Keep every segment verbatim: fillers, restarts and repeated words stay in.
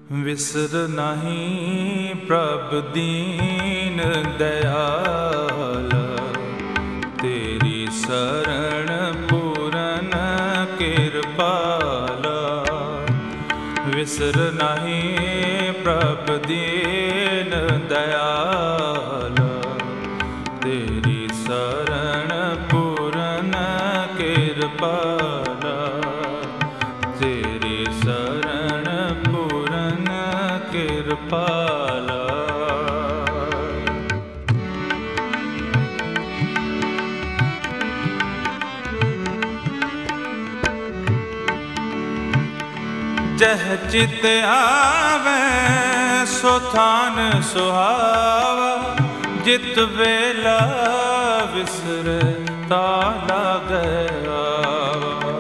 विसर नहीं प्रभ दीन दयाला, तेरी शरण पूरन कृपाला। विसर नहीं प्रभ दीन दयाला, तेरी शरण पूरन कृपाला, तेरी शरण पूरन कृपाला। जह चित आवे सो थान सुहावा, जित वेला विसरे ता लागे आवा।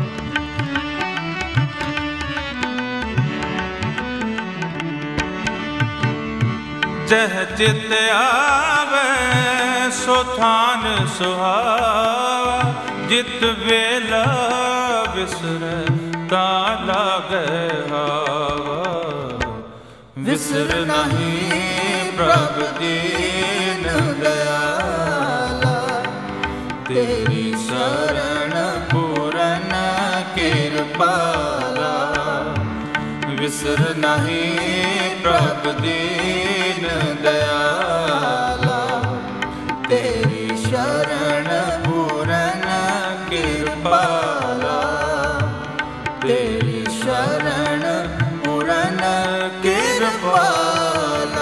जह चित आवे सो थान सुहावा, जित वेला विसरे ता लागे हावा। विसर नहीं प्रभ दीन दयाला, तेरी शरण पूरन कृपाला। विसर नहीं प्रभ दीन दयाला, तेरी शरण पूरन कृपाला, तेरी शरण पूरन कृपाला।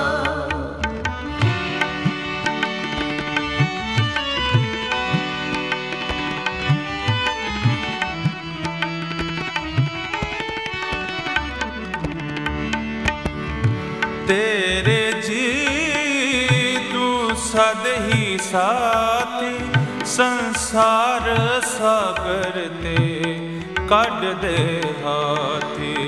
तेरे जी तू सद ही साथी, संसार सागर ते कढ दे हाथी।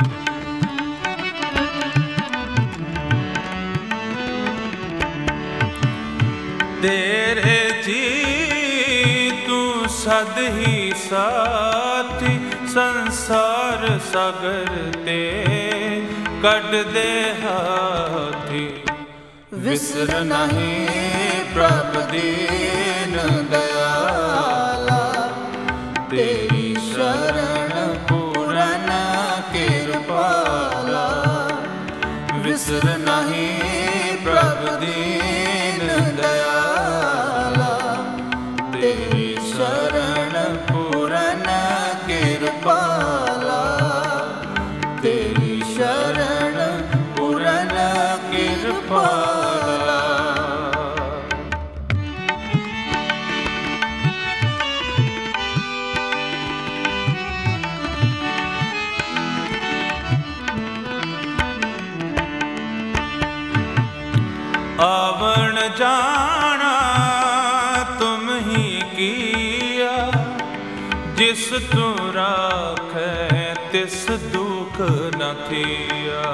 तेरे जी तू सद ही साथी, संसार सागर ते कढ दे हाथी। विसर नहीं प्रभ दीन दयाला, तेरी शरण पूरन कृपाला। विसर नहीं प्रभ दीन दयाला, तेरी शरण पूरन कृपाला, तेरी शरण पूरन कृपाला। आवण जाना तुम ही किया, जिस तू राखे तिस दुख न थिया।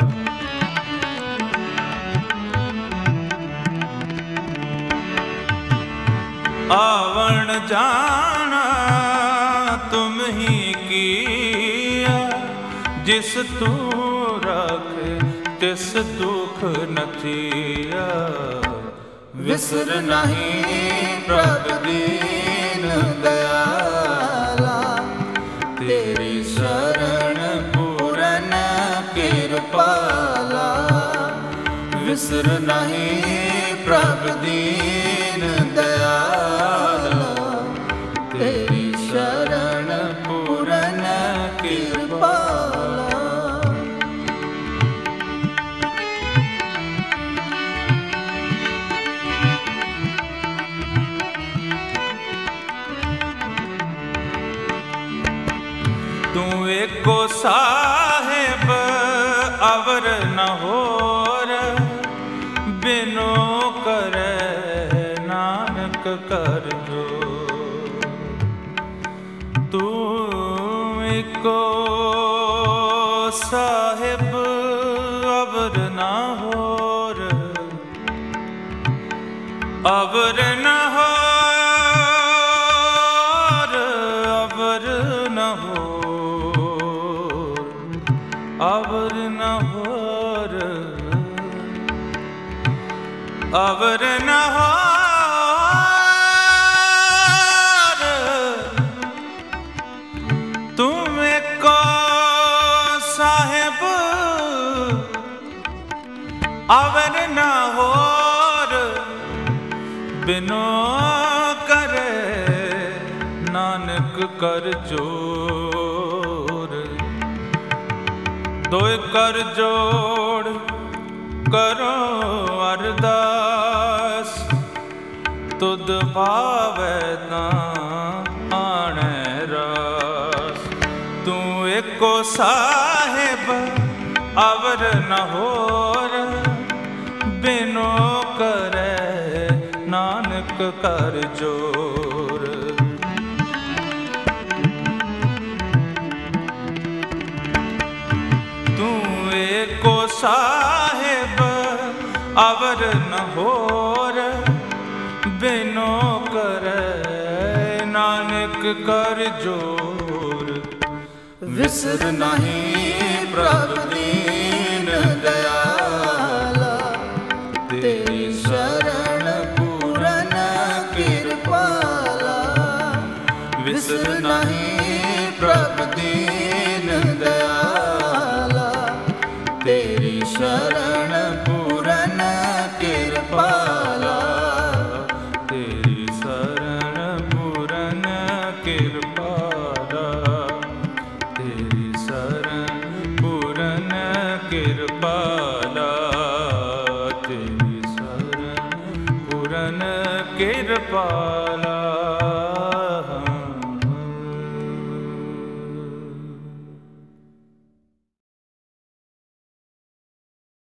आवण जाना तुम ही किया, जिस तू राखे तिस दुख न थिया। विसर नहीं प्रभ दीन दयाला, तेरी शरण पूरन कृपाला। विसर नहीं प्रभ दीन दयाला, तेरी शरण पूरन कृपाला। तू एको साहेब अवर न होर, बिनो करे नानक कर जो। तू एको साहेब अवर न होर, अवर न होर, अवर न होर, ਅਵਰ ਨ ਹੋਰ ਅਵਰ ਨ ਹੋਰ ਤੂੰ ਏਕੋ ਸਾਹਿਬ ਅਵਰ ਨ ਹੋਰ ਬਿਨੋ ਕਰੇ ਨਾਨਕ ਕਰ ਜੋਰ ਦੋਇ ਕਰ ਜੋੜ ਕਰੋ ਅਰਦਾਸ ਤੁਧ ਭਾਵੈ ਤਾਂ ਆਣੈ ਰਾਸ ਤੂੰ ਏਕੋ ਸਾਹਿਬ ਅਵਰ ਨ ਹੋਰ ਬਿਨੋ ਕਰੈ ਨਾਨਕ ਕਰ ਜੋਰ ਤੂੰ ਏਕੋ ਸਾਹਿਬ ਅਵਰ ਨ ਹੋਰ ਬਿਨੋ ਕਰੈ ਨਾਨਕ ਕਰ ਜੋਰ ਵਿਸਰ ਨਹੀਂ ਪ੍ਰਭ ਦੀ